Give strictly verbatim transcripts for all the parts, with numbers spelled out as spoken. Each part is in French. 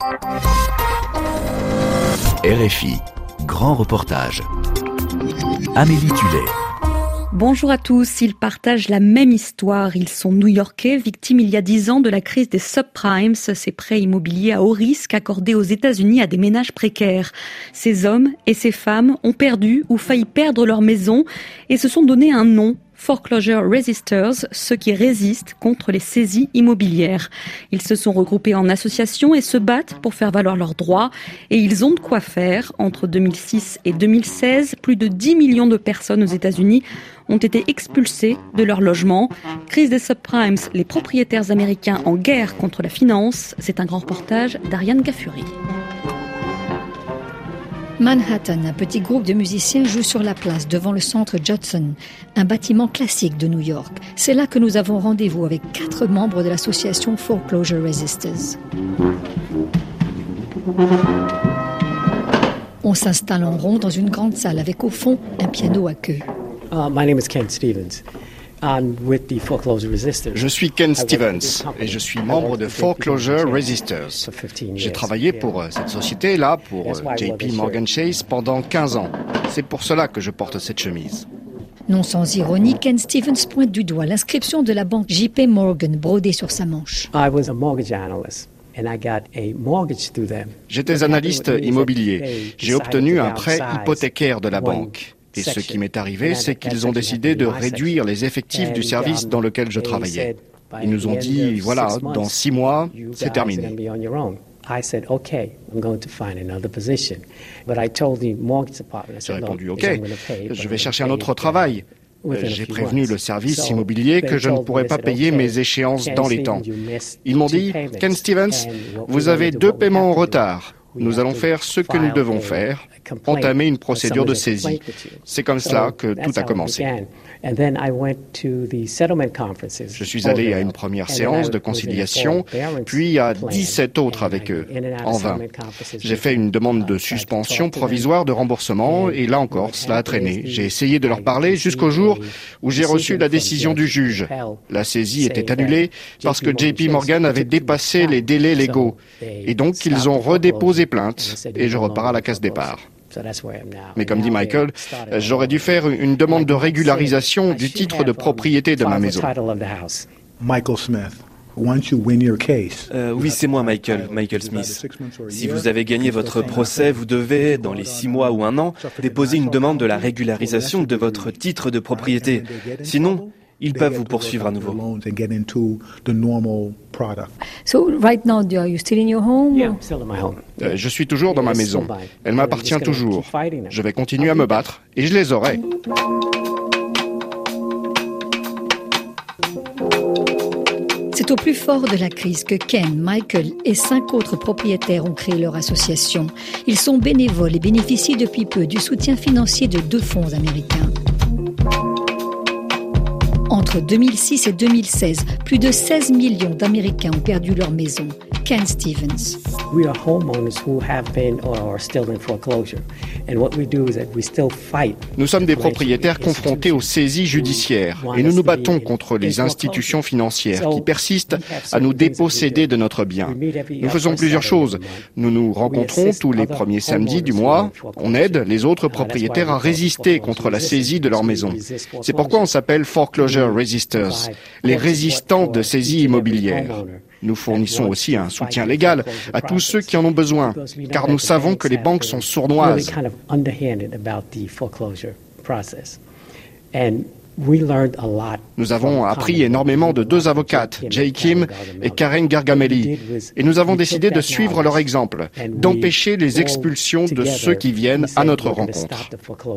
R F I, grand reportage. Amélie Tullet. Bonjour à tous, ils partagent la même histoire. Ils sont new-yorkais, victimes il y a dix ans de la crise des subprimes, ces prêts immobiliers à haut risque accordés aux États-Unis à des ménages précaires. Ces hommes et ces femmes ont perdu ou failli perdre leur maison et se sont donné un nom. Foreclosure Resisters, ceux qui résistent contre les saisies immobilières. Ils se sont regroupés en associations et se battent pour faire valoir leurs droits. Et ils ont de quoi faire. Entre deux mille six et deux mille seize, plus de dix millions de personnes aux États-Unis ont été expulsées de leur logement. Crise des subprimes, les propriétaires américains en guerre contre la finance. C'est un grand reportage d'Ariane Gaffuri. Manhattan, un petit groupe de musiciens joue sur la place devant le centre Judson, un bâtiment classique de New York. C'est là que nous avons rendez-vous avec quatre membres de l'association Foreclosure Resisters. On s'installe en rond dans une grande salle avec au fond un piano à queue. Uh, my name is Ken Stevens. I'm with the Foreclosure Resisters. Je suis Ken Stevens et je suis membre de Foreclosure Resisters. J'ai travaillé pour cette société-là, pour J P Morgan Chase, pendant quinze ans. C'est pour cela que je porte cette chemise. Non sans ironie, Ken Stevens pointe du doigt l'inscription de la banque J P Morgan brodée sur sa manche. I was a mortgage analyst. And I got a mortgage through them. J'étais analyste immobilier. J'ai obtenu un prêt hypothécaire de la banque. Et ce qui m'est arrivé, c'est qu'ils ont décidé de réduire les effectifs du service dans lequel je travaillais. Ils nous ont dit, voilà, dans six mois, c'est terminé. J'ai répondu, ok, je vais chercher un autre travail. J'ai prévenu le service immobilier que je ne pourrais pas payer mes échéances dans les temps. Ils m'ont dit, Ken Stevens, vous avez deux paiements en retard. Nous allons faire ce que nous devons faire, entamer une procédure de saisie. C'est comme cela que tout a commencé. Je suis allé à une première séance de conciliation, puis à dix-sept autres avec eux, en vain. J'ai fait une demande de suspension provisoire de remboursement, et là encore, cela a traîné. J'ai essayé de leur parler jusqu'au jour où j'ai reçu la décision du juge. La saisie était annulée parce que J P Morgan avait dépassé les délais légaux, et donc ils ont redéposé plainte, et je repars à la case départ. Mais comme dit Michael, j'aurais dû faire une demande de régularisation du titre de propriété de ma maison. Michael Smith. Once you win your case, euh, oui, c'est moi, Michael, Michael Smith. Si vous avez gagné votre procès, vous devez, dans les six mois ou un an, déposer une demande de la régularisation de votre titre de propriété. Sinon, ils peuvent vous poursuivre à nouveau. So right now, are you still in your home? Yeah, I'm still in my home. Euh, je suis toujours dans ma maison. Elle m'appartient toujours. Je vais continuer à me battre et je les aurai. C'est au plus fort de la crise que Ken, Michael et cinq autres propriétaires ont créé leur association. Ils sont bénévoles et bénéficient depuis peu du soutien financier de deux fonds américains. Entre deux mille six et deux mille seize, plus de seize millions d'Américains ont perdu leur maison. Ken Stevens. We are homeowners who have been or are still in foreclosure. And what we do is that we still fight. Nous sommes des propriétaires confrontés aux saisies judiciaires et nous nous battons contre les institutions financières qui persistent à nous déposséder de notre bien. Nous faisons plusieurs choses. Nous nous rencontrons tous les premiers samedis du mois. On aide les autres propriétaires à résister contre la saisie de leur maison. C'est pourquoi on s'appelle Foreclosure Resisters, les résistants de saisie immobilière. Nous fournissons aussi un soutien légal à tous ceux qui en ont besoin, car nous savons que les banques sont sournoises. Nous avons appris énormément de deux avocates, Jay Kim et Karen Gargamelli, et nous avons décidé de suivre leur exemple, d'empêcher les expulsions de ceux qui viennent à notre rencontre.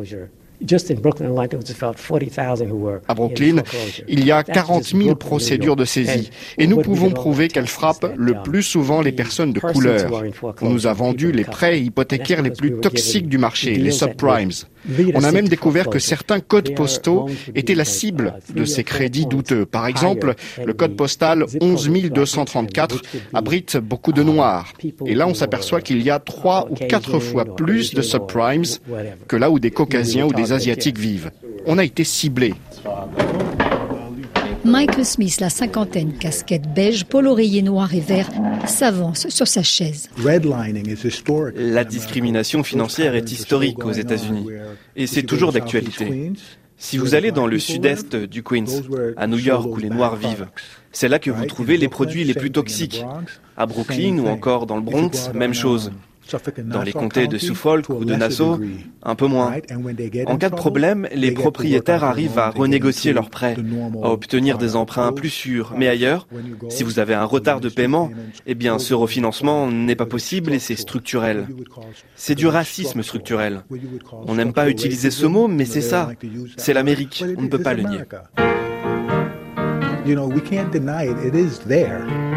À Brooklyn, il y a quarante mille procédures de saisie et nous pouvons prouver qu'elles frappent le plus souvent les personnes de couleur. On nous a vendu les prêts hypothécaires les plus toxiques du marché, les subprimes. On a même découvert que certains codes postaux étaient la cible de ces crédits douteux. Par exemple, le code postal onze mille deux cent trente-quatre abrite beaucoup de noirs. Et là, on s'aperçoit qu'il y a trois ou quatre fois plus de subprimes que là où des Caucasiens ou des Asiatiques vivent. On a été ciblés. Michael Smith, la cinquantaine, casquette beige, polo oreiller noir et vert, s'avance sur sa chaise. La discrimination financière est historique aux États-Unis et c'est toujours d'actualité. Si vous allez dans le sud-est du Queens, à New York où les Noirs vivent, c'est là que vous trouvez les produits les plus toxiques. À Brooklyn ou encore dans le Bronx, même chose. Dans les comtés de Suffolk ou de Nassau, un peu moins. En cas de problème, les propriétaires arrivent à renégocier leurs prêts, à obtenir des emprunts plus sûrs. Mais ailleurs, si vous avez un retard de paiement, eh bien ce refinancement n'est pas possible et c'est structurel. C'est du racisme structurel. On n'aime pas utiliser ce mot, mais c'est ça. C'est l'Amérique, on ne peut pas le nier. You know, we can't deny it. It is there.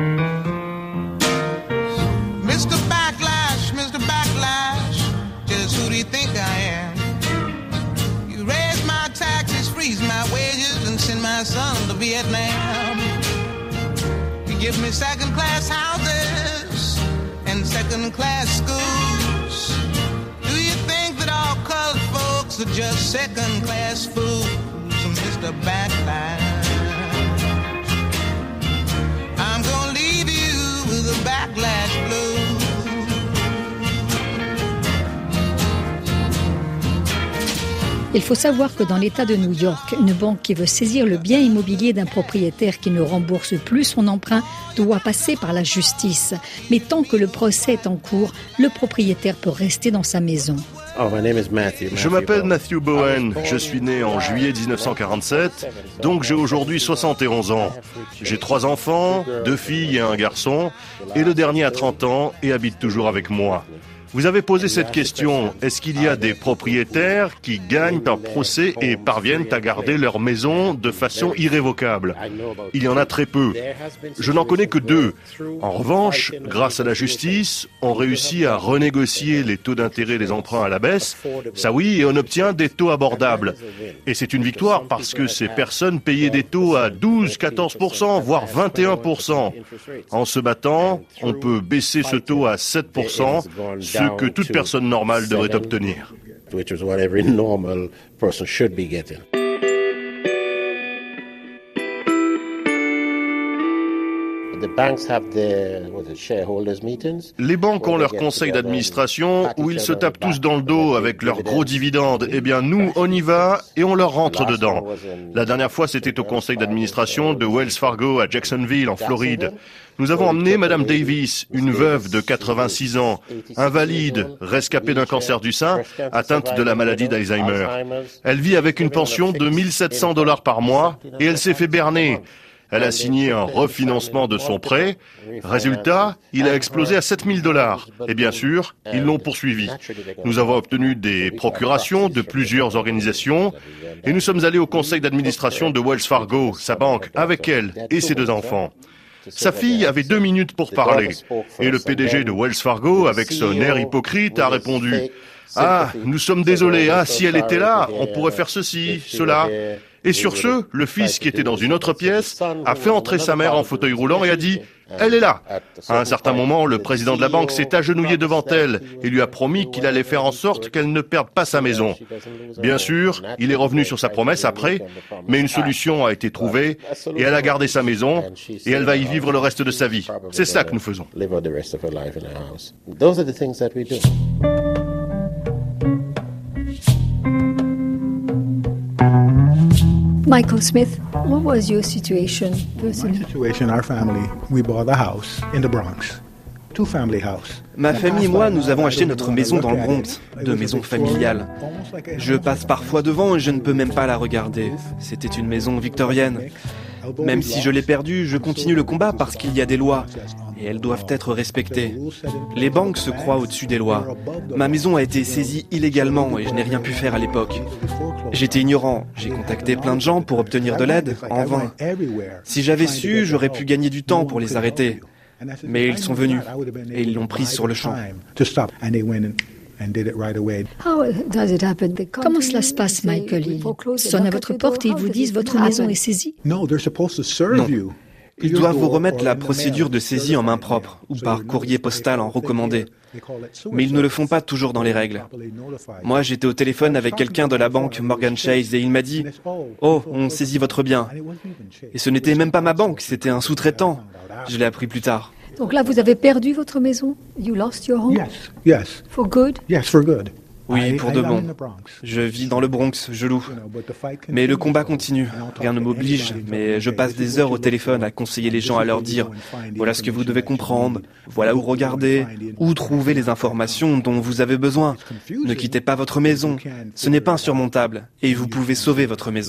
Mister Backlash, Mister Backlash, just who do you think I am? You raise my taxes, freeze my wages, and send my son to Vietnam. You give me second-class houses and second-class schools. Do you think that all colored folks are just second-class fools, Mister Backlash? I'm gonna leave you with a backlash blue. Il faut savoir que dans l'État de New York, une banque qui veut saisir le bien immobilier d'un propriétaire qui ne rembourse plus son emprunt doit passer par la justice. Mais tant que le procès est en cours, le propriétaire peut rester dans sa maison. Je m'appelle Matthew Bowen, je suis né en juillet dix-neuf cent quarante-sept, donc j'ai aujourd'hui soixante et onze ans. J'ai trois enfants, deux filles et un garçon, et le dernier a trente ans et habite toujours avec moi. Vous avez posé cette question, est-ce qu'il y a des propriétaires qui gagnent un procès et parviennent à garder leur maison de façon irrévocable? Il y en a très peu. Je n'en connais que deux. En revanche, grâce à la justice, on réussit à renégocier les taux d'intérêt des emprunts à la baisse. Ça oui, et on obtient des taux abordables. Et c'est une victoire parce que ces personnes payaient des taux à douze, quatorze pour cent, voire vingt et un pour cent. En se battant, on peut baisser ce taux à sept pour cent, ce que toute personne normale devrait obtenir. Les banques ont leur conseil d'administration où ils se tapent tous dans le dos avec leurs gros dividendes. Eh bien, nous, on y va et on leur rentre dedans. La dernière fois, c'était au conseil d'administration de Wells Fargo à Jacksonville, en Floride. Nous avons emmené Madame Davis, une veuve de quatre-vingt-six ans, invalide, rescapée d'un cancer du sein, atteinte de la maladie d'Alzheimer. Elle vit avec une pension de mille sept cents dollars par mois et elle s'est fait berner. Elle a signé un refinancement de son prêt. Résultat, il a explosé à sept mille dollars. Et bien sûr, ils l'ont poursuivi. Nous avons obtenu des procurations de plusieurs organisations et nous sommes allés au conseil d'administration de Wells Fargo, sa banque, avec elle et ses deux enfants. Sa fille avait deux minutes pour parler. Et le P D G de Wells Fargo, avec son air hypocrite, a répondu « Ah, nous sommes désolés. Ah, si elle était là, on pourrait faire ceci, cela. » Et sur ce, le fils qui était dans une autre pièce a fait entrer sa mère en fauteuil roulant et a dit « Elle est là !» À un certain moment, le président de la banque s'est agenouillé devant elle et lui a promis qu'il allait faire en sorte qu'elle ne perde pas sa maison. Bien sûr, il est revenu sur sa promesse après, mais une solution a été trouvée et elle a gardé sa maison et elle va y vivre le reste de sa vie. C'est ça que nous faisons. Michael Smith, what was your situation personally? My situation, our family, we bought a house in the Bronx. Two-family house. Ma famille et moi, nous avons acheté notre maison dans le Bronx, de maison familiale. Je passe parfois devant et je ne peux même pas la regarder. C'était une maison victorienne. Même si je l'ai perdue, je continue le combat parce qu'il y a des lois et elles doivent être respectées. Les banques se croient au-dessus des lois. Ma maison a été saisie illégalement et je n'ai rien pu faire à l'époque. J'étais ignorant, j'ai contacté plein de gens pour obtenir de l'aide, en vain. Si j'avais su, j'aurais pu gagner du temps pour les arrêter. Mais ils sont venus et ils l'ont prise sur le champ. Comment cela se passe, Michael? Ils sonnent à votre porte et ils vous disent votre maison est saisie? Non. Ils doivent vous remettre la procédure de saisie en main propre ou par courrier postal en recommandé. Mais ils ne le font pas toujours dans les règles. Moi, j'étais au téléphone avec quelqu'un de la banque Morgan Chase et il m'a dit « Oh, on saisit votre bien ». Et ce n'était même pas ma banque, c'était un sous-traitant. Je l'ai appris plus tard. Donc là, vous avez perdu votre maison? You lost your home? Yes, yes. For good? Yes, for good. Oui, pour de bon. Je vis dans le Bronx, je loue. Mais le combat continue. Rien ne m'oblige, mais je passe des heures au téléphone à conseiller les gens, à leur dire « Voilà ce que vous devez comprendre, voilà où regarder, où trouver les informations dont vous avez besoin. Ne quittez pas votre maison, ce n'est pas insurmontable, et vous pouvez sauver votre maison. »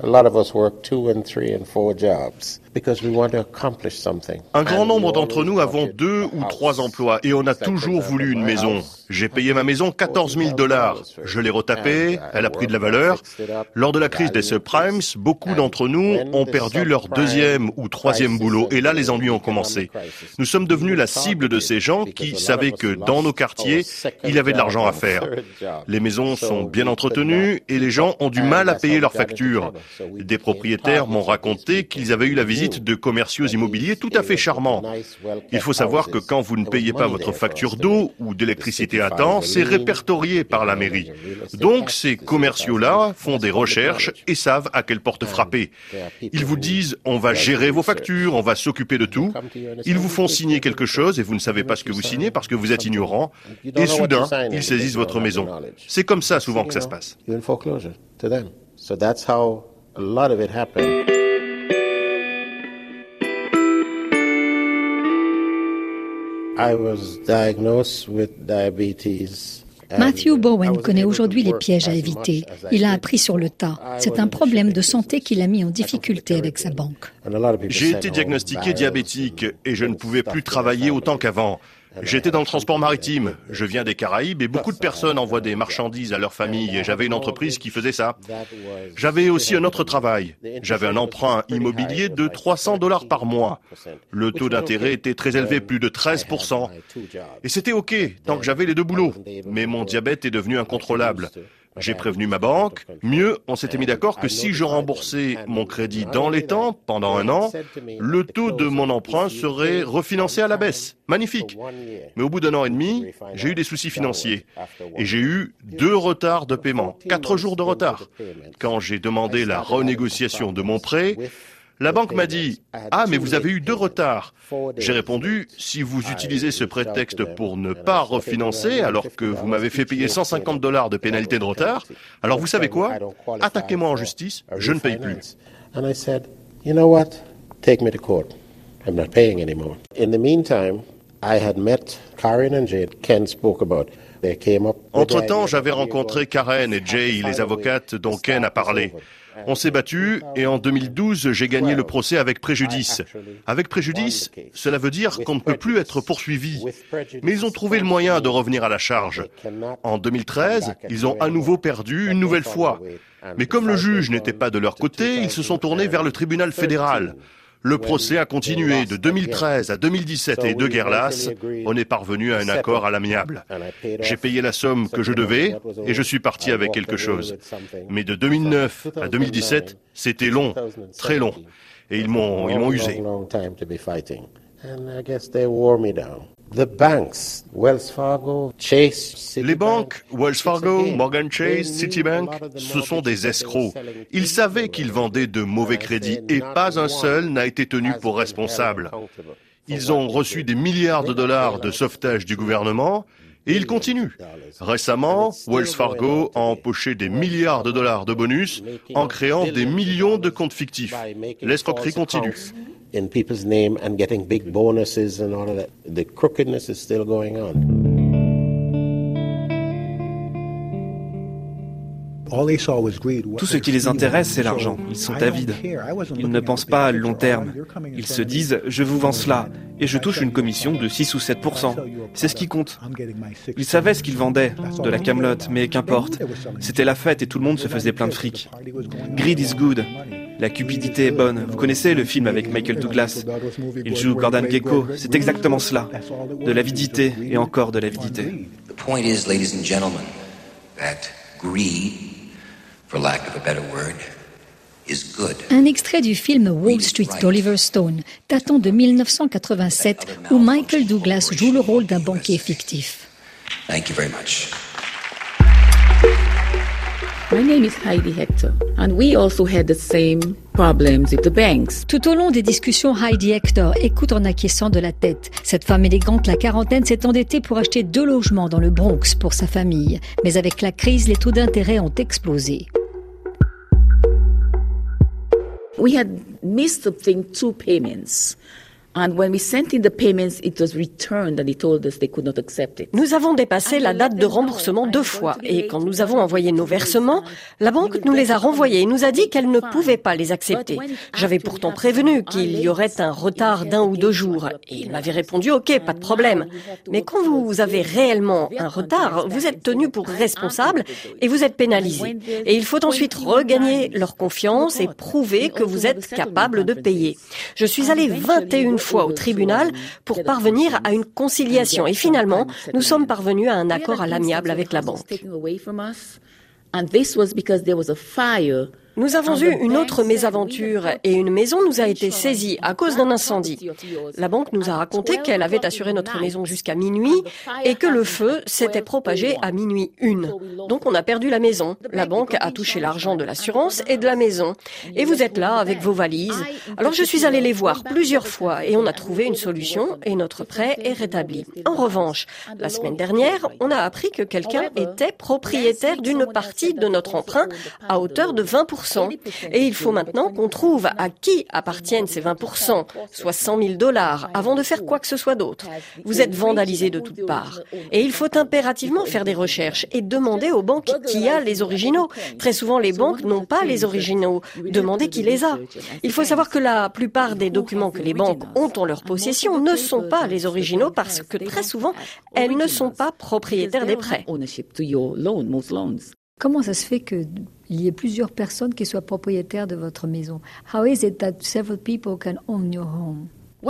Un grand nombre d'entre nous avons deux ou trois emplois et on a toujours voulu une maison. J'ai payé ma maison quatorze mille dollars. Je l'ai retapée, elle a pris de la valeur. Lors de la crise des subprimes, beaucoup d'entre nous ont perdu leur deuxième ou troisième boulot et là les ennuis ont commencé. Nous sommes devenus la cible de ces gens qui savaient que dans nos quartiers, il y avait de l'argent à faire. Les maisons sont bien entretenues et les gens ont du mal à payer leurs factures. Des propriétaires m'ont raconté qu'ils avaient eu la visite de commerciaux immobiliers tout à fait charmants. Il faut savoir que quand vous ne payez pas votre facture d'eau ou d'électricité à temps, c'est répertorié par la mairie. Donc ces commerciaux-là font des recherches et savent à quelle porte frapper. Ils vous disent « on va gérer vos factures, on va s'occuper de tout ». Ils vous font signer quelque chose et vous ne savez pas ce que vous signez parce que vous êtes ignorant. Et soudain, ils saisissent votre maison. C'est comme ça souvent que ça se passe. A lot of it happened. I was diagnosed with diabetes. Matthew Bowen connaît aujourd'hui les pièges à éviter. Il a appris sur le tas. C'est un problème de santé qui l'a mis en difficulté avec sa banque. J'ai été diagnostiqué diabétique et je ne pouvais plus travailler autant qu'avant. J'étais dans le transport maritime. Je viens des Caraïbes et beaucoup de personnes envoient des marchandises à leur famille et j'avais une entreprise qui faisait ça. J'avais aussi un autre travail. J'avais un emprunt immobilier de trois cents dollars par mois. Le taux d'intérêt était très élevé, plus de treize pour cent. Et c'était OK, tant que j'avais les deux boulots. Mais mon diabète est devenu incontrôlable. J'ai prévenu ma banque. Mieux, on s'était mis d'accord que si je remboursais mon crédit dans les temps, pendant un an, le taux de mon emprunt serait refinancé à la baisse. Magnifique. Mais au bout d'un an et demi, j'ai eu des soucis financiers. Et j'ai eu deux retards de paiement, quatre jours de retard. Quand j'ai demandé la renégociation de mon prêt, la banque m'a dit « Ah, mais vous avez eu deux retards ». J'ai répondu « Si vous utilisez ce prétexte pour ne pas refinancer alors que vous m'avez fait payer cent cinquante dollars de pénalité de retard, alors vous savez quoi? Attaquez-moi en justice, je ne paye plus. » And I said, you know what? Take me to court. I'm not paying anymore. In the meantime, I had met Karen and Jade. Ken spoke about. They came up. Entre-temps, j'avais rencontré Karen et Jay, les avocates dont Ken a parlé. On s'est battu et en deux mille douze, j'ai gagné le procès avec préjudice. Avec préjudice, cela veut dire qu'on ne peut plus être poursuivi. Mais ils ont trouvé le moyen de revenir à la charge. En deux mille treize, ils ont à nouveau perdu une nouvelle fois. Mais comme le juge n'était pas de leur côté, ils se sont tournés vers le tribunal fédéral. Le procès a continué de deux mille treize à deux mille dix-sept et de guerre lasse, on est parvenu à un accord à l'amiable. J'ai payé la somme que je devais et je suis parti avec quelque chose. Mais de deux mille neuf à deux mille dix-sept, c'était long, très long. Et ils m'ont, ils m'ont usé. Les banques, Wells Fargo, Morgan Chase, Citibank, ce sont des escrocs. Ils savaient qu'ils vendaient de mauvais crédits et pas un seul n'a été tenu pour responsable. Ils ont reçu des milliards de dollars de sauvetage du gouvernement et ils continuent. Récemment, Wells Fargo a empoché des milliards de dollars de bonus en créant des millions de comptes fictifs. L'escroquerie continue. In people's name and getting big bonuses and all of that. The crookedness is still going on. Tout ce qui les intéresse, c'est l'argent. Ils sont avides. Ils ne pensent pas à long terme. Ils se disent « je vous vends cela et je touche une commission de six ou sept pour cent. C'est ce qui compte. » Ils savaient ce qu'ils vendaient, de la camelote, mais qu'importe. C'était la fête et tout le monde se faisait plein de fric. Greed is good. La cupidité est bonne. Vous connaissez le film avec Michael Douglas. Il joue Gordon Gekko. C'est exactement cela. De l'avidité et encore de l'avidité. The point is, ladies and gentlemen, that greed, for lack of a better word, Un extrait du film Wall Street d'Oliver Stone, datant de mille neuf cent quatre-vingt-sept, où Michael Douglas joue le rôle d'un banquier fictif. Thank you very much. My name is Heidi Hector, and we also had the same problems with the banks. Tout au long des discussions, Heidi Hector écoute en acquiesçant de la tête. Cette femme élégante, la quarantaine, s'est endettée pour acheter deux logements dans le Bronx pour sa famille. Mais avec la crise, les taux d'intérêt ont explosé. We had missed something two payments. And when we sent in the payments, it was returned and they told us they could not accept it. Nous avons dépassé la date de remboursement deux fois et quand nous avons envoyé nos versements, la banque nous les a renvoyés et nous a dit qu'elle ne pouvait pas les accepter. J'avais pourtant prévenu qu'il y aurait un retard d'un ou deux jours et il m'avait répondu « Ok, pas de problème ». Mais quand vous avez réellement un retard, vous êtes tenu pour responsable et vous êtes pénalisé. Et il faut ensuite regagner leur confiance et prouver que vous êtes capable de payer. Je suis allée vingt et une fois au tribunal pour parvenir à une conciliation. Et finalement, nous sommes parvenus à un accord à l'amiable avec la banque. Nous avons eu une autre mésaventure et une maison nous a été saisie à cause d'un incendie. La banque nous a raconté qu'elle avait assuré notre maison jusqu'à minuit et que le feu s'était propagé à minuit une. Donc on a perdu la maison. La banque a touché l'argent de l'assurance et de la maison. Et vous êtes là avec vos valises. Alors je suis allée les voir plusieurs fois et on a trouvé une solution et notre prêt est rétabli. En revanche, la semaine dernière, on a appris que quelqu'un était propriétaire d'une partie de notre emprunt à hauteur de vingt pour cent. Et il faut maintenant qu'on trouve à qui appartiennent ces vingt pour cent, soit cent mille dollars, avant de faire quoi que ce soit d'autre. Vous êtes vandalisés de toutes parts. Et il faut impérativement faire des recherches et demander aux banques qui a les originaux. Très souvent, les banques n'ont pas les originaux. Demandez qui les a. Il faut savoir que la plupart des documents que les banques ont en leur possession ne sont pas les originaux parce que très souvent, elles ne sont pas propriétaires des prêts. Comment ça se fait qu'il y ait plusieurs personnes qui soient propriétaires de votre maison? How is it that several people can own your home?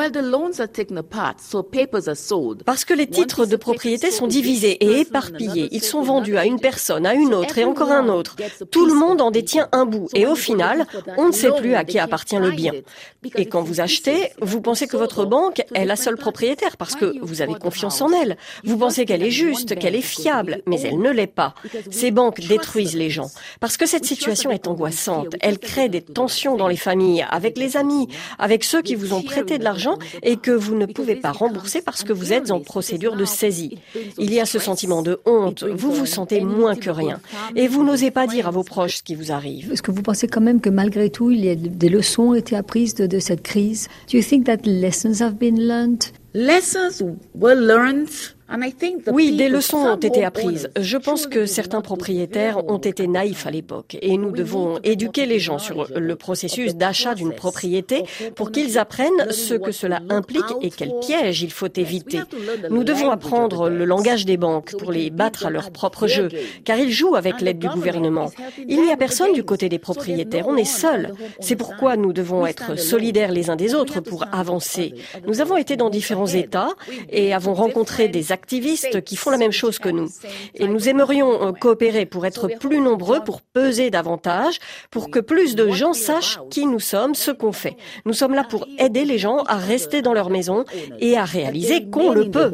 Parce que les titres de propriété sont divisés et éparpillés. Ils sont vendus à une personne, à une autre et encore à un autre. Tout le monde en détient un bout et au final, on ne sait plus à qui appartient le bien. Et quand vous achetez, vous pensez que votre banque est la seule propriétaire parce que vous avez confiance en elle. Vous pensez qu'elle est juste, qu'elle est fiable, mais elle ne l'est pas. Ces banques détruisent les gens parce que cette situation est angoissante. Elle crée des tensions dans les familles, avec les amis, avec ceux qui vous ont prêté de l'argent et que vous ne pouvez pas rembourser parce que vous êtes en procédure de saisie. Il y a ce sentiment de honte, vous vous sentez moins que rien et vous n'osez pas dire à vos proches ce qui vous arrive. Est-ce que vous pensez quand même que malgré tout, il y a des leçons ont été apprises de, de cette crise? Do you think that lessons have been learned? Lessons were learned. Oui, des leçons ont été apprises. Je pense que certains propriétaires ont été naïfs à l'époque et nous devons éduquer les gens sur le processus d'achat d'une propriété pour qu'ils apprennent ce que cela implique et quels pièges il faut éviter. Nous devons apprendre le langage des banques pour les battre à leur propre jeu, car ils jouent avec l'aide du gouvernement. Il n'y a personne du côté des propriétaires, on est seuls. C'est pourquoi nous devons être solidaires les uns des autres pour avancer. Nous avons été dans différents États et avons rencontré des activistes qui font la même chose que nous. Et nous aimerions coopérer pour être plus nombreux, pour peser davantage, pour que plus de gens sachent qui nous sommes, ce qu'on fait. Nous sommes là pour aider les gens à rester dans leur maison et à réaliser qu'on le peut.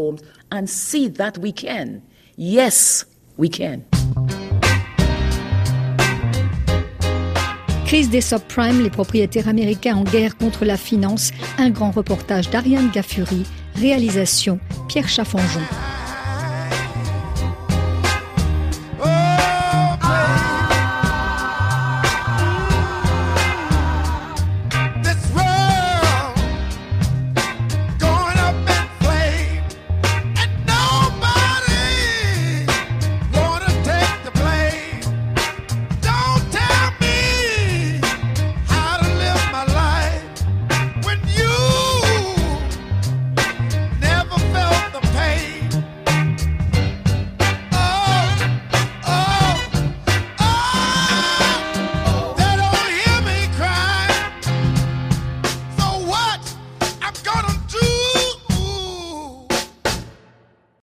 Yes, we can. Crise des subprimes, les propriétaires américains en guerre contre la finance. Un grand reportage d'Ariane Gaffuri. Réalisation Pierre Chaffanjon.